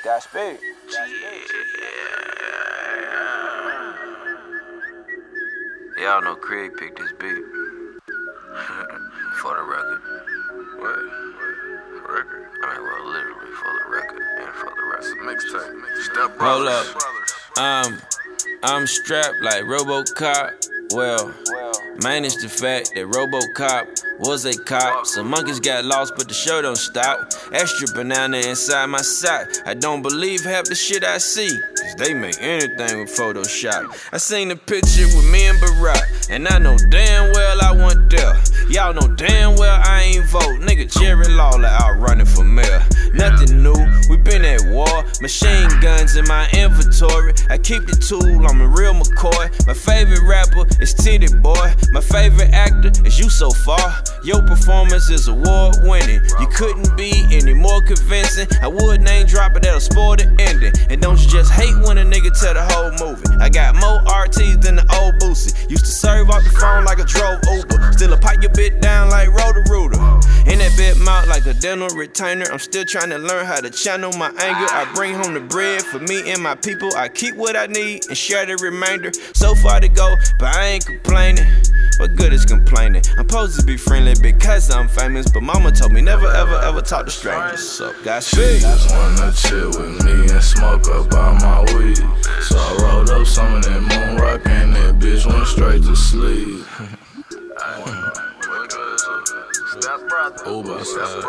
Godspeed. Y'all know Craig picked this beat. For the record. What? Record? I mean, well, literally for the record and for the rest of the Mixtape. Step Brothers. Hold up. I'm strapped like RoboCop. Well, manage the fact that RoboCop was a cop. Some monkeys got lost, but the show don't stop. Extra banana inside my sock. I don't believe half the shit I see, cause they make anything with Photoshop. I seen the picture with me and Barack, and I know damn well I wasn't there. Y'all know damn well I ain't vote. Nigga Jerry Lawler out running for mayor. Nothing new, we been at war. Machine guns in my inventory. I keep the tool, I'm a real McCoy. My favorite rapper is Titty Boy. My favorite actor is You So Far. Your performance is award winning. You couldn't be any more convincing. I would name drop it, that'll spoil the ending. And don't you just hate when a nigga tell the whole movie. I got more RTs than the old Boosie. Used to serve off the phone like I drove Uber. Still a pipe your bit down like Roto-Rooter. In that bit mouth like a dental retainer. I'm still trying to learn how to channel my anger. I bring home the bread for me and my people. I keep what I need and share the remainder. So far to go, but I ain't complaining. What good is complaining? I'm supposed to be friendly because I'm famous, but mama told me never ever ever talk to strangers. So Godspeed. She just wanna chill with me and smoke up all my weed. So I rolled up some of that moon rock and that bitch went straight to sleep. Uber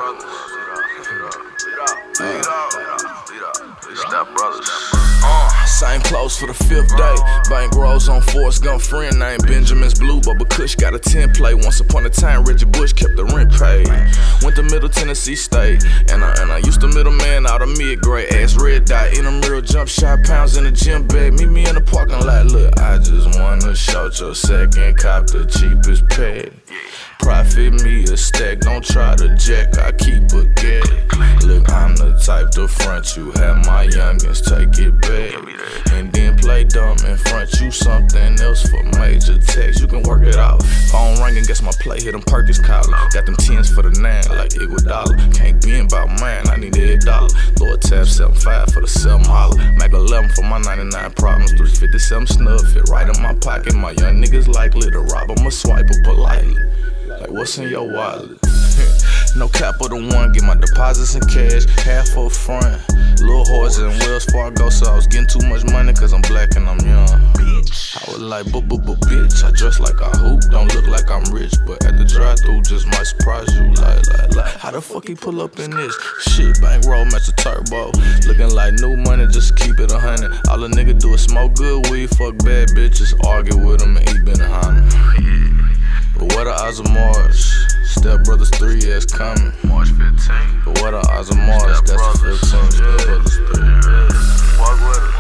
Step Brothers. Same clothes for the 5th day. Bank rolls on Forrest Gump, friend named Benjamin's Blue. Bubba Kush got a 10 play. Once upon a time, Reggie Bush kept the rent paid. Went to Middle Tennessee State, and I used to middleman out of mid-grade. Ass red dot, intramural jump shot, pounds in the gym bag. Meet me in the parking lot. Look, I just wanna shout your second cop the cheapest pay. Profit me a stack, don't try to jack, I keep a gag. Look, I'm the type to front you, have my youngins take it back. And then play dumb and front you something else for major text. You can work it out. Phone ringing, guess my play hit them Perkins collar. Got them 10s for the 9 like Iguodala. Can't be about mine, I need every dollar. Lord tab 7.5 for the 7 holler. Mac 11 for my 99 problems. 357 snub fit right in my pocket. My young niggas likely to rob 'em or swipe it politely. Like, what's in your wallet? No Capital One, get my deposits in cash, half up front. Lil' horse and Wells Fargo, so I was getting too much money cause I'm black and I'm young. I was like, bitch, I dress like I hoop, don't look like I'm rich, but at the drive-thru just might surprise you. Like, how the fuck he pull up in this? Shit, bankroll match the turbo, looking like new money, just keep it 100. All a nigga do is smoke good weed, fuck bad bitches, argue with them and eat Benihana. But what are odds of Mars? Step Brothers 3 is coming. March 15th. But what are odds of Mars? That's the 15th. Step Brothers 3. Walk with us.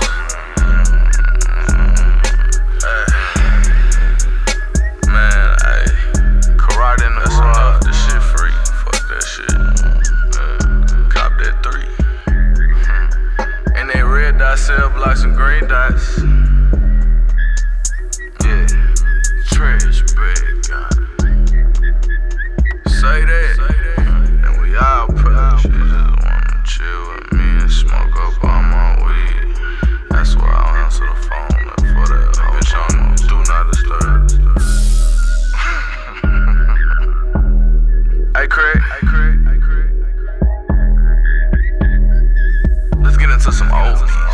Man, karate in the squad. This shit free. Fuck that shit. Cop that 3. And they red dot cell blocks and green dots. Yeah. Trash bag, God. Say that, and we all push. She just wanna chill with me and smoke up all my weed. That's why I'll answer the phone for that. Bitch, I'm do not disturb. Hey Craig. Let's get into some old.